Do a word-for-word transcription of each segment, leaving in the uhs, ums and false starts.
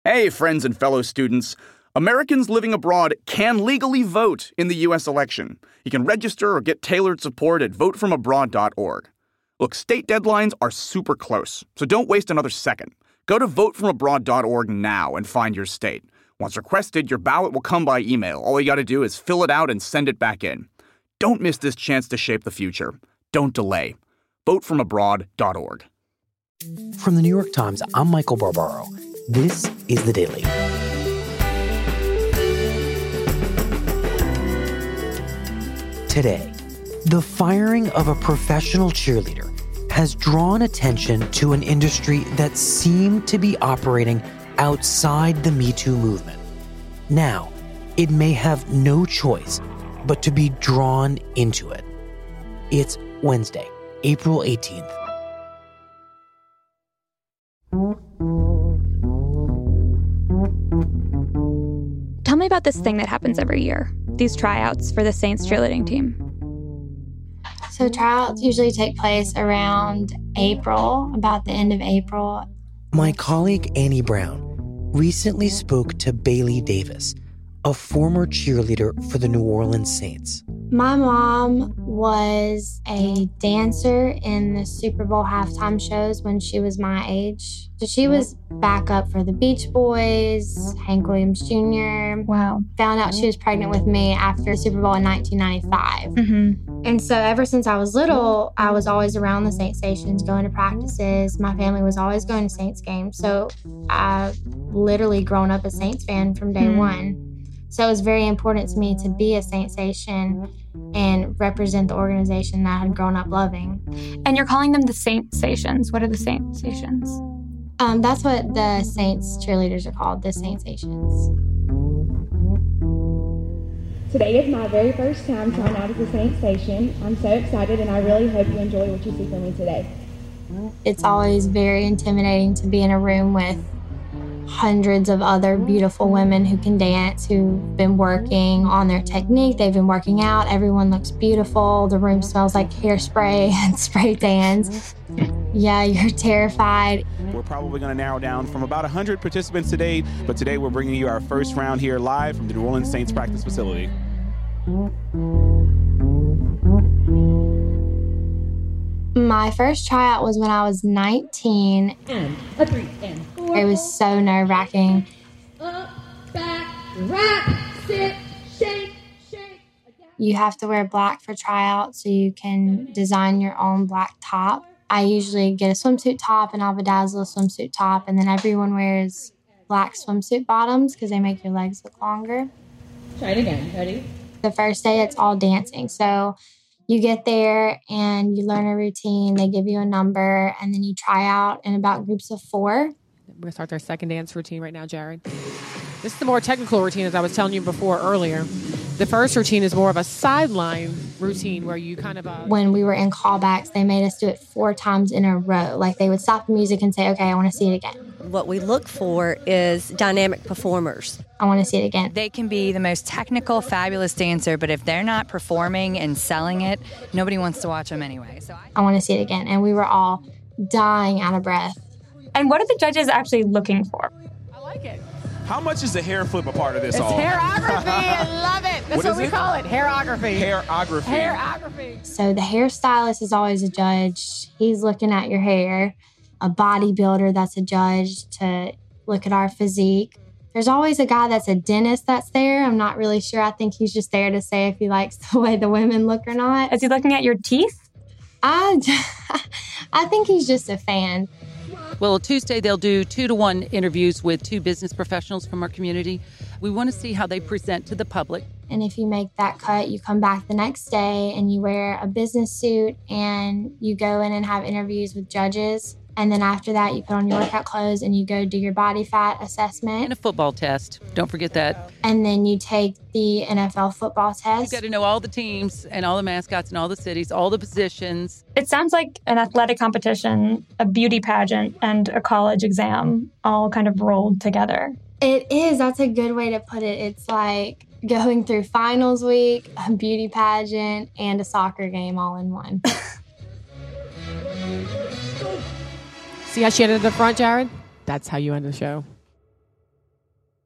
Hey, friends and fellow students. Americans living abroad can legally vote in the U S election. You can register or get tailored support at vote from abroad dot org. Look, state deadlines are super close, so don't waste another second. Go to vote from abroad dot org now and find your state. Once requested, your ballot will come by email. All you gotta do is fill it out and send it back in. Don't miss this chance to shape the future. Don't delay. vote from abroad dot org. From the New York Times, I'm Michael Barbaro. This is The Daily. Today, the firing of a professional cheerleader has drawn attention to an industry that seemed to be operating outside the Me Too movement. Now, it may have no choice but to be drawn into it. It's Wednesday, April eighteenth. Tell me about this thing that happens every year, these tryouts for the Saints cheerleading team. So tryouts usually take place around April, about the end of April. My colleague Annie Brown recently spoke to Bailey Davis, a former cheerleader for the New Orleans Saints. My mom was a dancer in the Super Bowl halftime shows when she was my age. So she was backup for the Beach Boys, Hank Williams Junior Wow. Found out she was pregnant with me after the Super Bowl in nineteen ninety-five. Mm-hmm. And so ever since I was little, I was always around the Saints stations, going to practices. My family was always going to Saints games. So I've literally grown up a Saints fan from day Mm-hmm. one. So it was very important to me to be a Saints station and represent the organization that I had grown up loving. And you're calling them the Saint Stations. What are the Saint Stations? Um, that's what the Saints cheerleaders are called, the Saint stations. Today is my very first time trying out at the Saint station. I'm so excited, and I really hope you enjoy what you see from me today. It's always very intimidating to be in a room with hundreds of other beautiful women who can dance, who've been working on their technique. They've been working out. Everyone looks beautiful. The room smells like hairspray and spray tans. Yeah, you're terrified. We're probably going to narrow down from about one hundred participants today, but today we're bringing you our first round here live from the New Orleans Saints practice facility. My first tryout was when I was nineteen. And a three and four. It was so nerve-wracking. Up, back, rock, sit, shake, shake. You have to wear black for tryouts so you can design your own black top. I usually get a swimsuit top and I'll bedazzle a swimsuit top, and then everyone wears black swimsuit bottoms because they make your legs look longer. Try it again. Ready? The first day, it's all dancing. So you get there and you learn a routine. They give you a number, and then you try out in about groups of four. We're going to start our second dance routine right now, Jared. This is the more technical routine, as I was telling you before earlier. The first routine is more of a sideline routine where you kind of... Uh, when we were in callbacks, they made us do it four times in a row. Like, they would stop the music and say, okay, I want to see it again. What we look for is dynamic performers. I want to see it again. They can be the most technical, fabulous dancer, but if they're not performing and selling it, nobody wants to watch them anyway. So I, I want to see it again. And we were all dying out of breath. And what are the judges actually looking for? I like it. How much is the hair flip a part of this It's all? hairography. I love it. That's What what, is we it? call it. Hairography. Hairography. Hairography. So the hairstylist is always a judge. He's looking at your hair. A bodybuilder, that's a judge to look at our physique. There's always a guy that's a dentist that's there. I'm not really sure. I think he's just there to say if he likes the way the women look or not. Is he looking at your teeth? I, I think he's just a fan. Well, Tuesday they'll do two to one interviews with two business professionals from our community. We want to see how they present to the public. And if you make that cut, you come back the next day and you wear a business suit and you go in and have interviews with judges. And then after that, you put on your workout clothes and you go do your body fat assessment. And a football test. Don't forget that. And then you take the N F L football test. You've got to know all the teams and all the mascots and all the cities, all the positions. It sounds like an athletic competition, a beauty pageant, and a college exam all kind of rolled together. It is. That's a good way to put it. It's like going through finals week, a beauty pageant, and a soccer game all in one. See how she ended the front, Jared? That's how you end the show.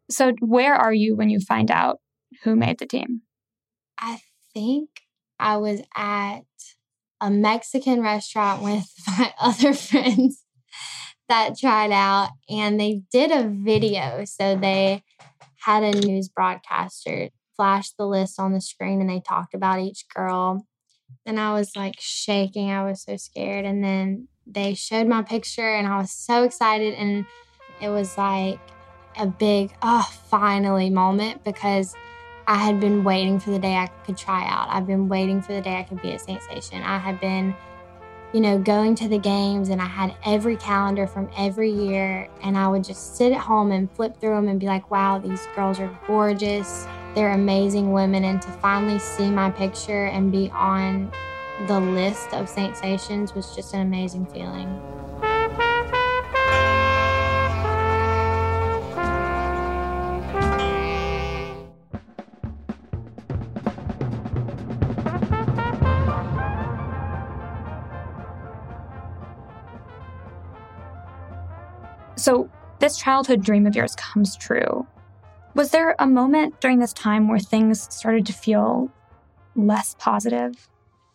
So where are you when you find out who made the team? I think I was at a Mexican restaurant with my other friends that tried out, and they did a video. So they had a news broadcaster flash the list on the screen, and they talked about each girl. And I was like shaking. I was so scared. And then they showed my picture, and I was so excited. And it was like a big, oh, finally moment, because I had been waiting for the day I could try out. I've been waiting for the day I could be at Saint Station. I had been, you know, going to the games, and I had every calendar from every year, and I would just sit at home and flip through them and be like, wow, these girls are gorgeous. They're amazing women. And to finally see my picture and be on the list of Saint Stations was just an amazing feeling. So this childhood dream of yours comes true. Was there a moment during this time where things started to feel less positive?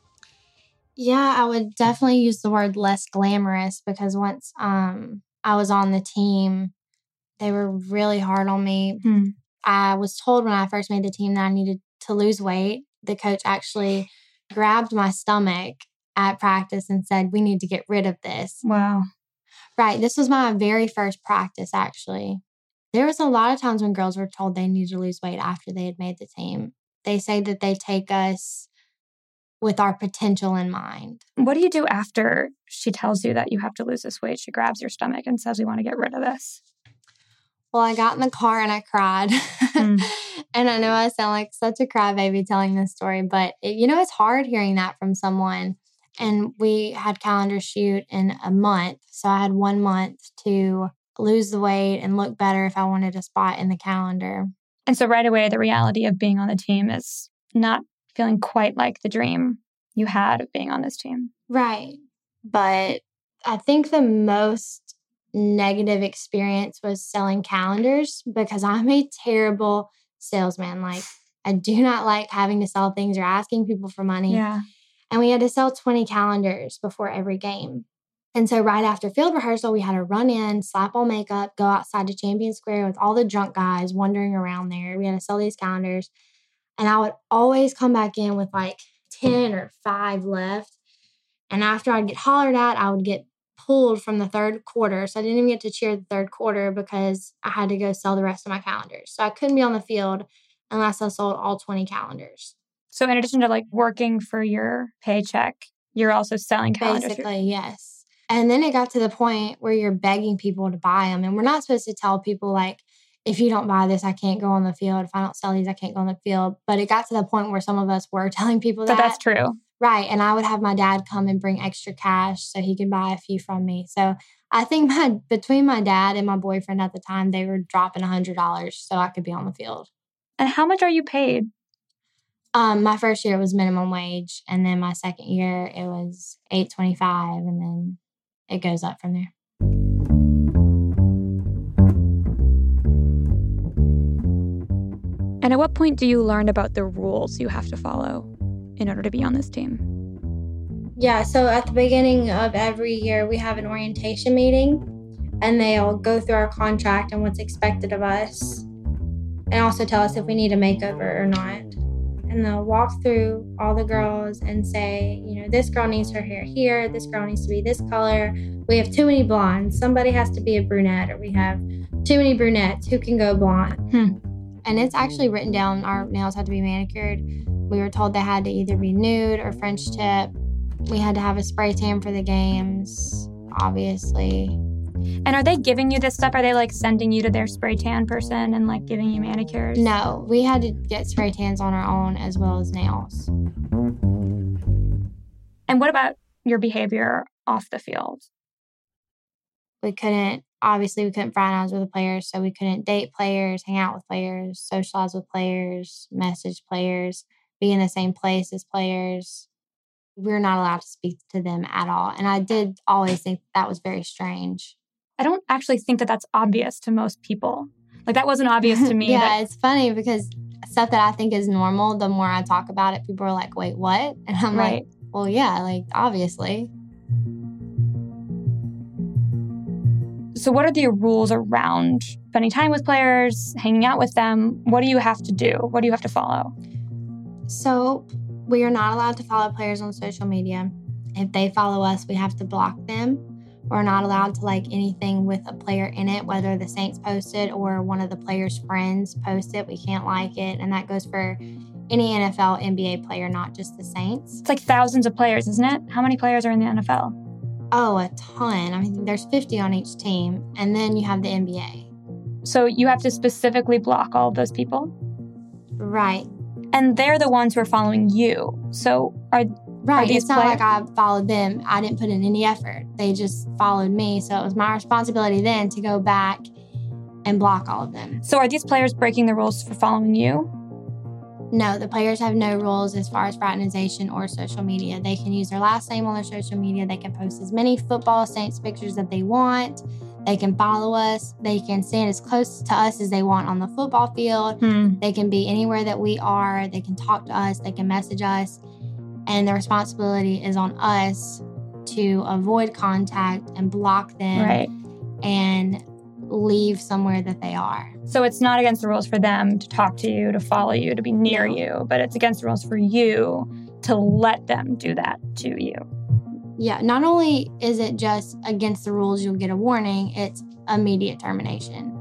Yeah, I would definitely use the word less glamorous, because once um, I was on the team, they were really hard on me. Hmm. I was told when I first made the team that I needed to lose weight. The coach actually grabbed my stomach at practice and said, we need to get rid of this. Wow. Right. This was my very first practice, actually. There was a lot of times when girls were told they needed to lose weight after they had made the team. They say that they take us with our potential in mind. What do you do after she tells you that you have to lose this weight? She grabs your stomach and says, we want to get rid of this. Well, I got in the car and I cried. Mm. And I know I sound like such a crybaby telling this story, but it, you know, it's hard hearing that from someone. And we had calendar shoot in a month. So I had one month to lose the weight and look better if I wanted a spot in the calendar. And so right away, the reality of being on the team is not feeling quite like the dream you had of being on this team. Right. But I think the most negative experience was selling calendars, because I'm a terrible salesman. Like, I do not like having to sell things or asking people for money. Yeah. And we had to sell twenty calendars before every game. And so right after field rehearsal, we had to run in, slap on makeup, go outside to Champion Square with all the drunk guys wandering around there. We had to sell these calendars. And I would always come back in with like ten or five left. And after I'd get hollered at, I would get pulled from the third quarter. So I didn't even get to cheer the third quarter because I had to go sell the rest of my calendars. So I couldn't be on the field unless I sold all twenty calendars. So in addition to like working for your paycheck, you're also selling calendars. Basically, yes. And then it got to the point where you're begging people to buy them. And we're not supposed to tell people like, if you don't buy this, I can't go on the field. If I don't sell these, I can't go on the field. But it got to the point where some of us were telling people that. But that's true. Right. And I would have my dad come and bring extra cash so he could buy a few from me. So I think my between my dad and my boyfriend at the time, they were dropping one hundred dollars so I could be on the field. And how much are you paid? Um, my first year was minimum wage. And then my second year, it was eight twenty-five. And then it goes up from there. And at what point do you learn about the rules you have to follow in order to be on this team? Yeah, so at the beginning of every year, we have an orientation meeting, and they'll go through our contract and what's expected of us, and also tell us if we need a makeover or not. And they'll walk through all the girls and say, you know, this girl needs her hair here, this girl needs to be this color. We have too many blondes. Somebody has to be a brunette, or we have too many brunettes. Who can go blonde? Hmm. And it's actually written down our nails had to be manicured. We were told they had to either be nude or French tip. We had to have a spray tan for the games, obviously. And are they giving you this stuff? Are they like sending you to their spray tan person and like giving you manicures? No, we had to get spray tans on our own as well as nails. And what about your behavior off the field? We couldn't, obviously we couldn't fraternize with the players, so we couldn't date players, hang out with players, socialize with players, message players, be in the same place as players. We're not allowed to speak to them at all. And I did always think that was very strange. I don't actually think that that's obvious to most people. Like, that wasn't obvious to me. Yeah, that- it's funny because stuff that I think is normal, the more I talk about it, people are like, wait, what? And I'm Right. like, well, yeah, like, obviously. So what are the rules around spending time with players, hanging out with them? What do you have to do? What do you have to follow? So we are not allowed to follow players on social media. If they follow us, we have to block them. We're not allowed to like anything with a player in it, whether the Saints post it or one of the players' friends post it. We can't like it. And that goes for any N F L, N B A player, not just the Saints. It's like thousands of players, isn't it? How many players are in the N F L? Oh, a ton. I mean, there's fifty on each team. And then you have the N B A. So you have to specifically block all of those people? Right. And they're the ones who are following you. So are, right. are these It's not players? like I followed them. I didn't put in any effort. They just followed me. So it was my responsibility then to go back and block all of them. So are these players breaking the rules for following you? No, the players have no rules as far as fraternization or social media. They can use their last name on their social media. They can post as many football Saints pictures that they want. They can follow us. They can stand as close to us as they want on the football field. Hmm. They can be anywhere that we are. They can talk to us. They can message us. And the responsibility is on us to avoid contact and block them Right. and leave somewhere that they are. So it's not against the rules for them to talk to you, to follow you, to be near No. you, but it's against the rules for you to let them do that to you. Yeah, not only is it just against the rules, you'll get a warning, it's immediate termination.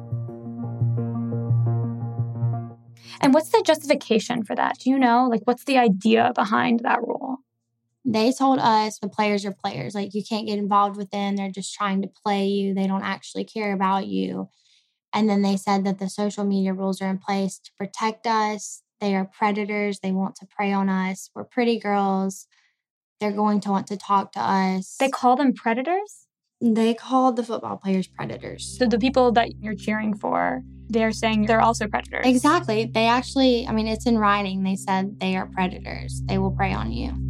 And what's the justification for that? Do you know? Like, what's the idea behind that rule? They told us the players are players. Like, you can't get involved with them. They're just trying to play you. They don't actually care about you. And then they said that the social media rules are in place to protect us. They are predators. They want to prey on us. We're pretty girls. They're going to want to talk to us. They call them predators? They called the football players predators. So the people that you're cheering for, they're saying they're also predators. Exactly. They actually, I mean, it's in writing. They said they are predators. They will prey on you.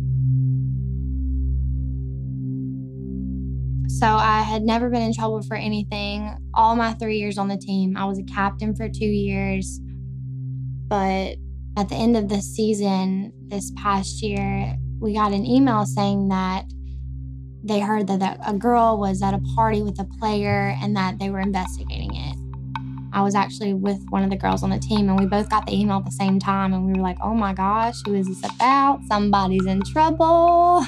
So I had never been in trouble for anything. All my three years on the team, I was a captain for two years. But at the end of the season, this past year, we got an email saying that they heard that, that a girl was at a party with a player and that they were investigating it. I was actually with one of the girls on the team, and we both got the email at the same time, and we were like, oh my gosh, who is this about? Somebody's in trouble.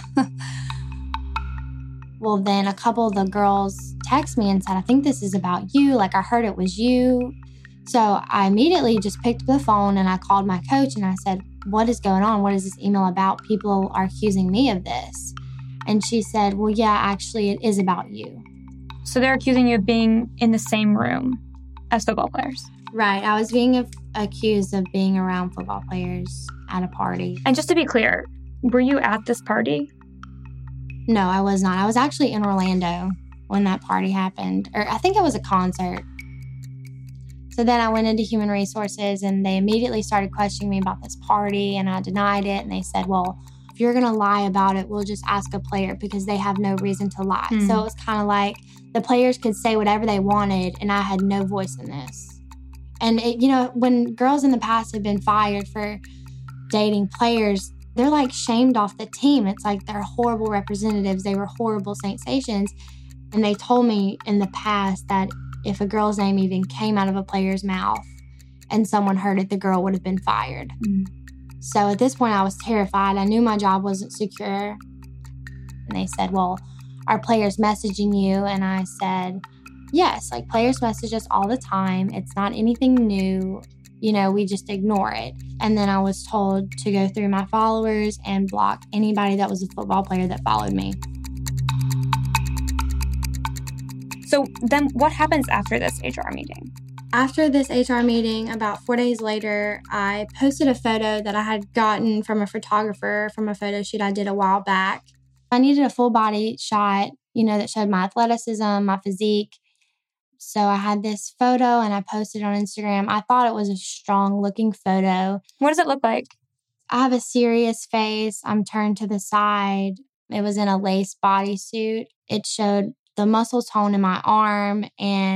Well, then a couple of the girls texted me and said, I think this is about you. Like, I heard it was you. So I immediately just picked up the phone and I called my coach and I said, what is going on? What is this email about? People are accusing me of this. And she said, well, yeah, actually, it is about you. So they're accusing you of being in the same room as football players. Right. I was being a- accused of being around football players at a party. And just to be clear, were you at this party? No, I was not. I was actually in Orlando when that party happened. Or I think it was a concert. So then I went into human resources and they immediately started questioning me about this party, and I denied it. And they said, well, if you're going to lie about it, we'll just ask a player because they have no reason to lie. Hmm. So it was kind of like the players could say whatever they wanted and I had no voice in this. And, it, you know, when girls in the past have been fired for dating players, they're like shamed off the team. It's like they're horrible representatives. They were horrible Saints-ations. And they told me in the past that if a girl's name even came out of a player's mouth and someone heard it, the girl would have been fired. Mm. So at this point, I was terrified. I knew my job wasn't secure. And they said, well, are players messaging you? And I said, yes, like players message us all the time. It's not anything new. You know, we just ignore it. And then I was told to go through my followers and block anybody that was a football player that followed me. So then what happens after this H R meeting? After this H R meeting, about four days later, I posted a photo that I had gotten from a photographer from a photo shoot I did a while back. I needed a full body shot, you know, that showed my athleticism, my physique. So I had this photo and I posted it on Instagram. I thought it was a strong looking photo. What does it look like? I have a serious face. I'm turned to the side. It was in a lace bodysuit. It showed the muscle tone in my arm, and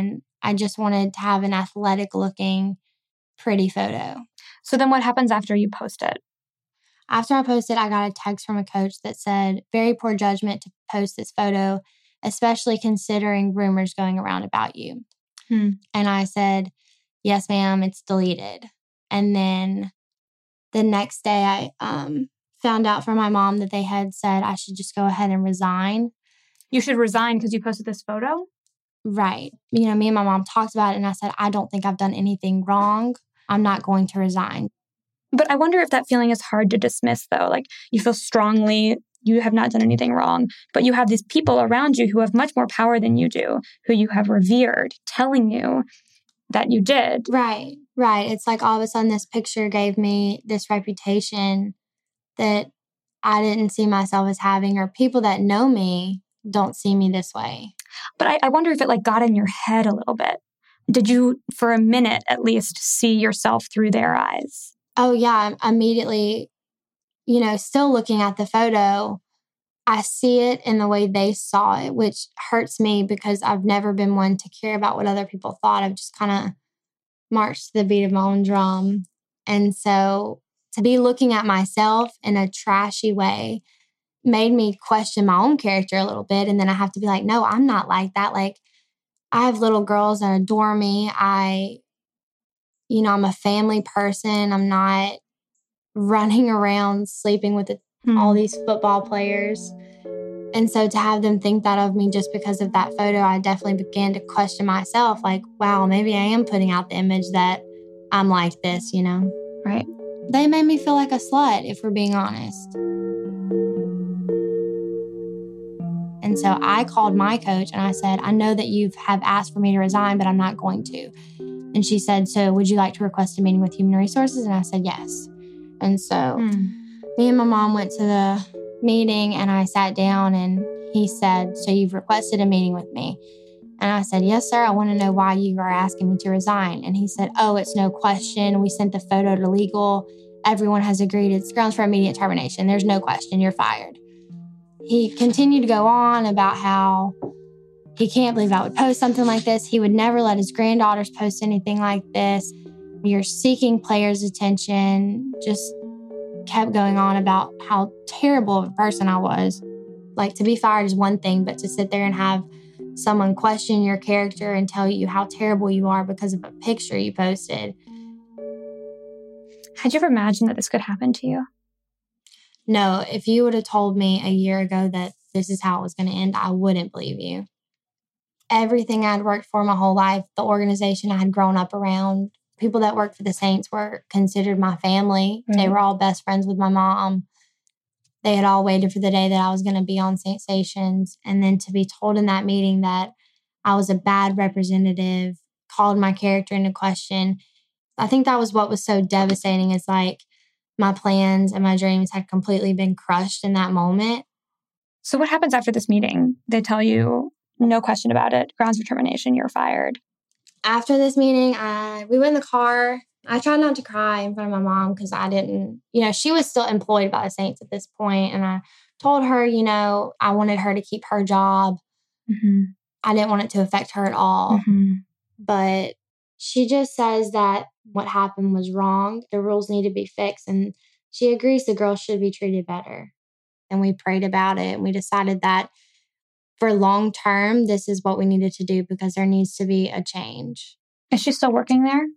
I just wanted to have an athletic looking, pretty photo. So then what happens after you post it? After I posted, I got a text from a coach that said, very poor judgment to post this photo, especially considering rumors going around about you. Hmm. And I said, yes, ma'am, it's deleted. And then the next day I um, found out from my mom that they had said I should just go ahead and resign. You should resign because you posted this photo? Right. You know, me and my mom talked about it and I said, I don't think I've done anything wrong. I'm not going to resign. But I wonder if that feeling is hard to dismiss, though. Like, you feel strongly you have not done anything wrong, but you have these people around you who have much more power than you do, who you have revered, telling you that you did. Right, right. It's like all of a sudden this picture gave me this reputation that I didn't see myself as having, or people that know me don't see me this way. But I, I wonder if it like got in your head a little bit. Did you, for a minute at least, see yourself through their eyes? Oh, yeah. Immediately, you know, still looking at the photo, I see it in the way they saw it, which hurts me because I've never been one to care about what other people thought. I've just kind of marched to the beat of my own drum. And so to be looking at myself in a trashy way made me question my own character a little bit. And then I have to be like, no, I'm not like that. Like, I have little girls that adore me. I, you know, I'm a family person. I'm not running around sleeping with the, mm. all these football players. And so to have them think that of me just because of that photo, I definitely began to question myself. Like, wow, maybe I am putting out the image that I'm like this, you know? Right. They made me feel like a slut, if we're being honest. And so I called my coach and I said, I know that you have asked for me to resign, but I'm not going to. And she said, so would you like to request a meeting with Human Resources? And I said, yes. And so mm. me and my mom went to the meeting and I sat down and he said, so you've requested a meeting with me? And I said, yes, sir. I want to know why you are asking me to resign. And he said, oh, it's no question. We sent the photo to legal. Everyone has agreed it's grounds for immediate termination. There's no question. You're fired. He continued to go on about how he can't believe I would post something like this. He would never let his granddaughters post anything like this. You're seeking players' attention. Just kept going on about how terrible of a person I was. Like, to be fired is one thing, but to sit there and have someone question your character and tell you how terrible you are because of a picture you posted. Had you ever imagined that this could happen to you? No, if you would have told me a year ago that this is how it was going to end, I wouldn't believe you. Everything I'd worked for my whole life, the organization I had grown up around, people that worked for the Saints were considered my family. Right. They were all best friends with my mom. They had all waited for the day that I was going to be on Saints. And then to be told in that meeting that I was a bad representative, called my character into question. I think that was what was so devastating, is like my plans and my dreams had completely been crushed in that moment. So what happens after this meeting? They tell you, no question about it, grounds for termination, you're fired. After this meeting, I, we went in the car. I tried not to cry in front of my mom because I didn't, you know, she was still employed by the Saints at this point. And I told her, you know, I wanted her to keep her job. Mm-hmm. I didn't want it to affect her at all. Mm-hmm. But she just says that what happened was wrong. The rules need to be fixed. And she agrees the girls should be treated better. And we prayed about it. And we decided that for long term, this is what we needed to do because there needs to be a change. Is she still working there?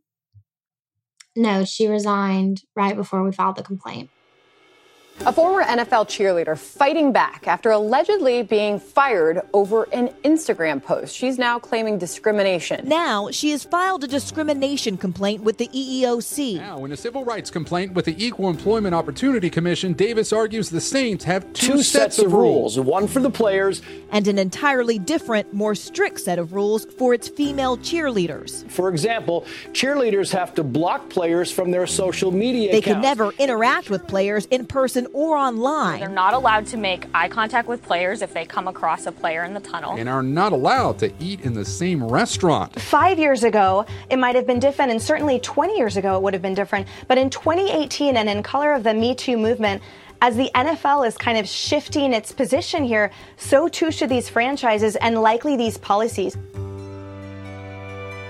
No, she resigned right before we filed the complaint. A former N F L cheerleader fighting back after allegedly being fired over an Instagram post. She's now claiming discrimination. Now she has filed a discrimination complaint with the E E O C. Now, in a civil rights complaint with the Equal Employment Opportunity Commission, Davis argues the Saints have two, two sets, sets of of rules. rules, one for the players, and an entirely different, more strict set of rules for its female cheerleaders. For example, cheerleaders have to block players from their social media They accounts. can never interact with players in person or online. They're not allowed to make eye contact with players if they come across a player in the tunnel. And are not allowed to eat in the same restaurant. Five years ago, it might have been different, and certainly twenty years ago it would have been different. But in twenty eighteen, and in color of the Me Too movement, as the N F L is kind of shifting its position here, so too should these franchises and likely these policies.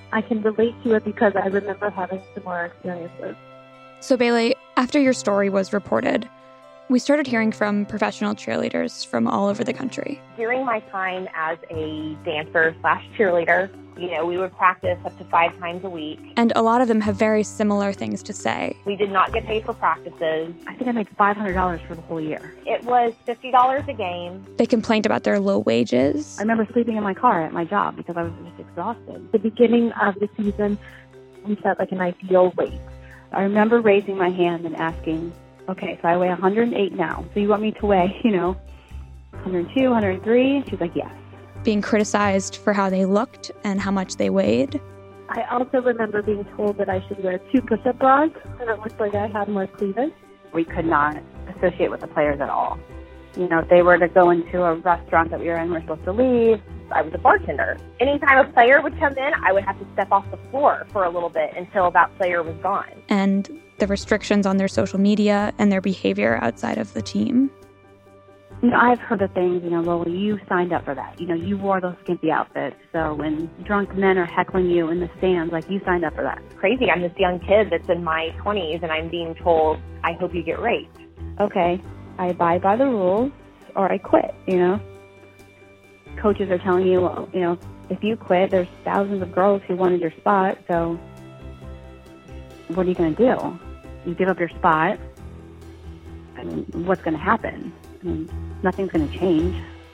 I can relate to it because I remember having similar experiences. So, Bailey, after your story was reported, we started hearing from professional cheerleaders from all over the country. During my time as a dancer slash cheerleader, you know, we would practice up to five times a week. And a lot of them have very similar things to say. We did not get paid for practices. I think I made five hundred dollars for the whole year. It was fifty dollars a game. They complained about their low wages. I remember sleeping in my car at my job because I was just exhausted. The beginning of the season, we set like an ideal weight. I remember raising my hand and asking, okay, so I weigh one hundred eight now. So you want me to weigh, you know, one hundred two, one hundred three? She's like, yes. Being criticized for how they looked and how much they weighed. I also remember being told that I should wear two push-up bras, and it looked like I had more cleavage. We could not associate with the players at all. You know, if they were to go into a restaurant that we were in, we were supposed to leave. I was a bartender. Anytime a player would come in, I would have to step off the floor for a little bit until that player was gone. And the restrictions on their social media and their behavior outside of the team. You know, I've heard of things, you know, well, you signed up for that. You know, you wore those skimpy outfits. So when drunk men are heckling you in the stands, like, you signed up for that. Crazy. I'm this young kid that's in my twenties, and I'm being told, I hope you get raped. Okay, I abide by the rules, or I quit, you know. Coaches are telling you, well, you know, if you quit, there's thousands of girls who wanted your spot, so what are you going to do? You give up your spot, I mean, what's going to happen? I mean, nothing's going to change.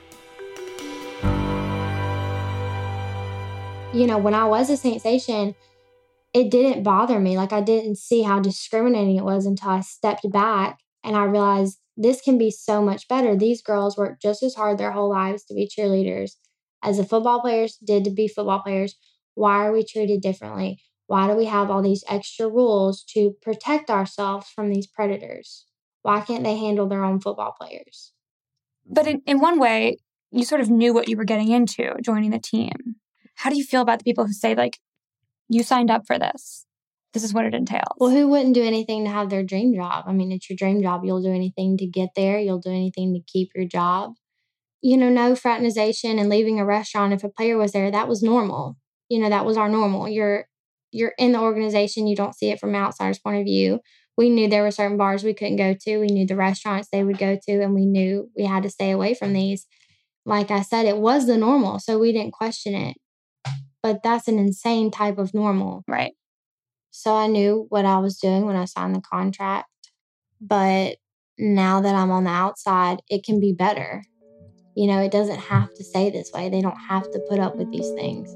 You know, when I was a Saint Station, it didn't bother me. Like, I didn't see how discriminating it was until I stepped back and I realized this can be so much better. These girls worked just as hard their whole lives to be cheerleaders as the football players did to be football players. Why are we treated differently? Why do we have all these extra rules to protect ourselves from these predators? Why can't they handle their own football players? But in, in one way, you sort of knew what you were getting into joining the team. How do you feel about the people who say, like, you signed up for this? This is what it entails. Well, who wouldn't do anything to have their dream job? I mean, it's your dream job. You'll do anything to get there. You'll do anything to keep your job. You know, no fraternization and leaving a restaurant. If a player was there, that was normal. You know, that was our normal. You're you're in the organization. You don't see it from an outsider's point of view. We knew there were certain bars we couldn't go to. We knew the restaurants they would go to, and we knew we had to stay away from these. Like I said, it was the normal, so we didn't question it. But that's an insane type of normal. Right. So I knew what I was doing when I signed the contract. But now that I'm on the outside, it can be better. You know, it doesn't have to stay this way. They don't have to put up with these things.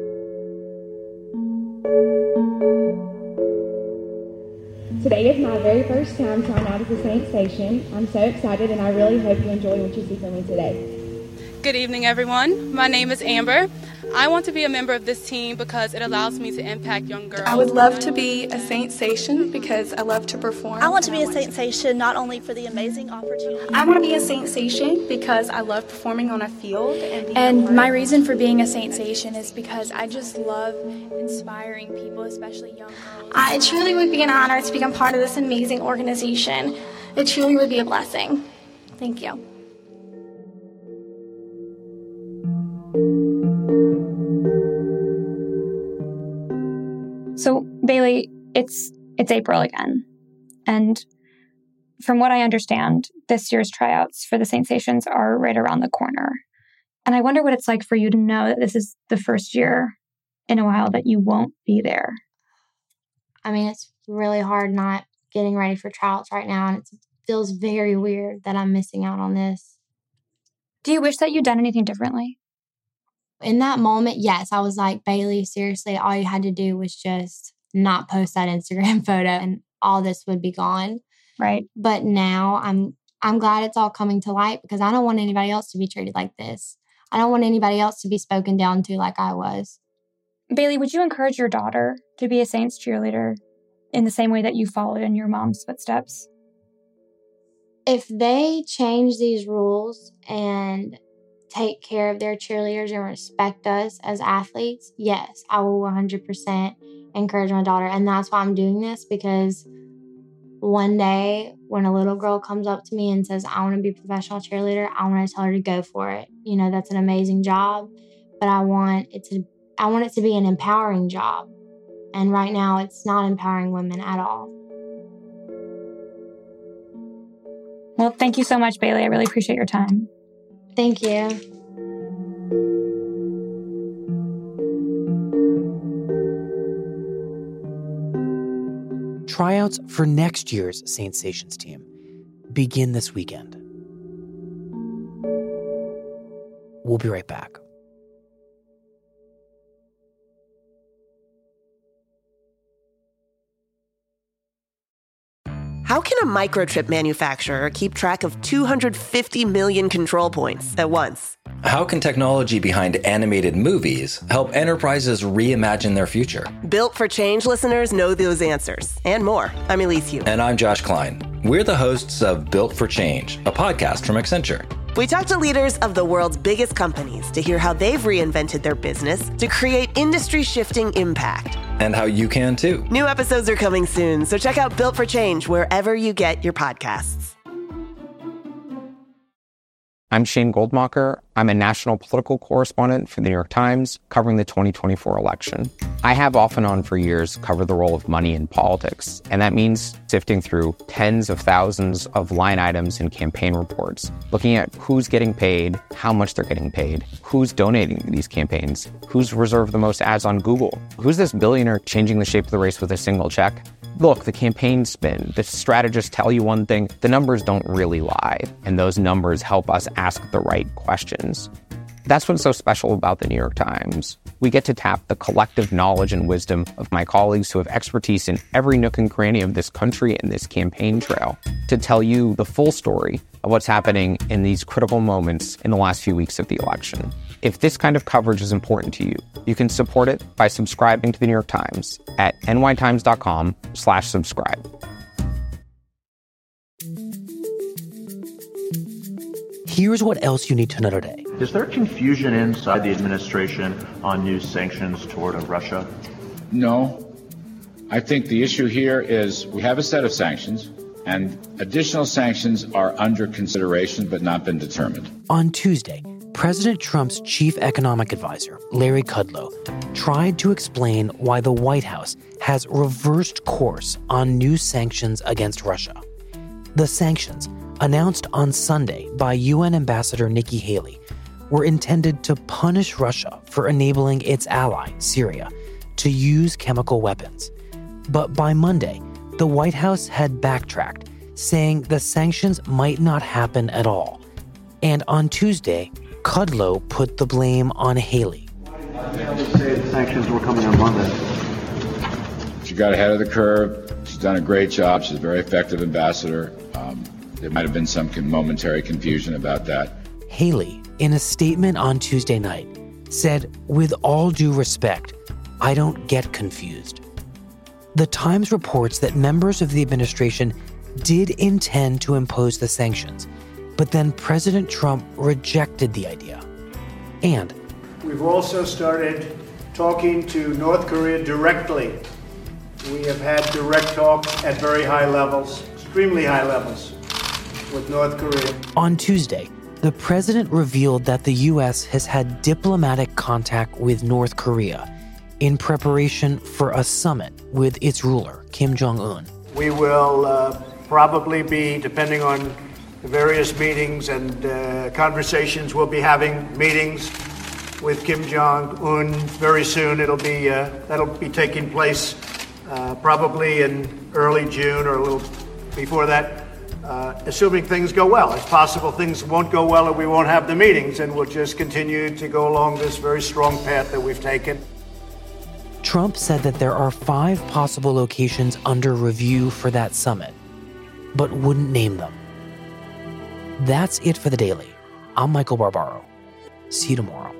Today is my very first time trying out as a Saint Station. I'm so excited, and I really hope you enjoy what you see from me today. Good evening, everyone. My name is Amber. I want to be a member of this team because it allows me to impact young girls. I would love to be a Saint Station because I love to perform. I want to be a Saint Station not only for the amazing opportunity. I want to be a Saint Station because I love performing on a field. And, and my reason for being a Saint Station is because I just love inspiring people, especially young girls. Uh, it truly would be an honor to become part of this amazing organization. It truly would be a blessing. Thank you. So, Bailey, it's it's April again. And from what I understand, this year's tryouts for the Saint Stations are right around the corner. And I wonder what it's like for you to know that this is the first year in a while that you won't be there. I mean, it's really hard not getting ready for tryouts right now. And it feels very weird that I'm missing out on this. Do you wish that you'd done anything differently? In that moment, yes, I was like, Bailey, seriously, all you had to do was just not post that Instagram photo and all this would be gone. Right. But now I'm I'm glad it's all coming to light because I don't want anybody else to be treated like this. I don't want anybody else to be spoken down to like I was. Bailey, would you encourage your daughter to be a Saints cheerleader in the same way that you followed in your mom's footsteps? If they change these rules and take care of their cheerleaders and respect us as athletes, yes, I will one hundred percent encourage my daughter. And that's why I'm doing this, because one day when a little girl comes up to me and says, I want to be a professional cheerleader, I want to tell her to go for it. You know, that's an amazing job, but I want it to I want it to be an empowering job. And right now, it's not empowering women at all. Well, thank you so much, Bailey. I really appreciate your time. Thank you. Tryouts for next year's Saints-Sations team begin this weekend. We'll be right back. How can a microchip manufacturer keep track of two hundred fifty million control points at once? How can technology behind animated movies help enterprises reimagine their future? Built for Change listeners know those answers and more. I'm Elise Hu. And I'm Josh Klein. We're the hosts of Built for Change, a podcast from Accenture. We talk to leaders of the world's biggest companies to hear how they've reinvented their business to create industry-shifting impact. And how you can too. New episodes are coming soon, so check out Built for Change wherever you get your podcasts. I'm Shane Goldmacher. I'm a national political correspondent for the New York Times, covering the twenty twenty-four election. I have off and on for years covered the role of money in politics, and that means sifting through tens of thousands of line items in campaign reports, looking at who's getting paid, how much they're getting paid, who's donating to these campaigns, who's reserved the most ads on Google, who's this billionaire changing the shape of the race with a single check. Look, the campaign spin, the strategists tell you one thing, the numbers don't really lie, and those numbers help us ask the right questions. That's what's so special about the New York Times. We get to tap the collective knowledge and wisdom of my colleagues who have expertise in every nook and cranny of this country and this campaign trail to tell you the full story of what's happening in these critical moments in the last few weeks of the election. If this kind of coverage is important to you, you can support it by subscribing to the New York Times at nytimes.com slash subscribe. Here's what else you need to know today. Is there confusion inside the administration on new sanctions toward Russia? No. I think the issue here is we have a set of sanctions, and additional sanctions are under consideration but not been determined. On Tuesday, President Trump's chief economic advisor, Larry Kudlow, tried to explain why the White House has reversed course on new sanctions against Russia. The sanctions, announced on Sunday by U N Ambassador Nikki Haley, were intended to punish Russia for enabling its ally, Syria, to use chemical weapons. But by Monday, the White House had backtracked, saying the sanctions might not happen at all. And on Tuesday, Kudlow put the blame on Haley. They say the sanctions were coming on Monday. She got ahead of the curve. She's done a great job. She's a very effective ambassador. Um, there might have been some momentary confusion about that. Haley, in a statement on Tuesday night, said, "With all due respect, I don't get confused." The Times reports that members of the administration did intend to impose the sanctions, but then President Trump rejected the idea. And we've also started talking to North Korea directly. We have had direct talks at very high levels, extremely high levels, with North Korea. On Tuesday, the president revealed that the U S has had diplomatic contact with North Korea in preparation for a summit with its ruler, Kim Jong-un. We will uh, probably be, depending on the various meetings and uh, conversations, we'll be having meetings with Kim Jong-un very soon. It'll be, uh, that'll be taking place uh, probably in early June or a little before that. Uh, assuming things go well. It's possible things won't go well and we won't have the meetings, and we'll just continue to go along this very strong path that we've taken. Trump said that there are five possible locations under review for that summit, but wouldn't name them. That's it for The Daily. I'm Michael Barbaro. See you tomorrow.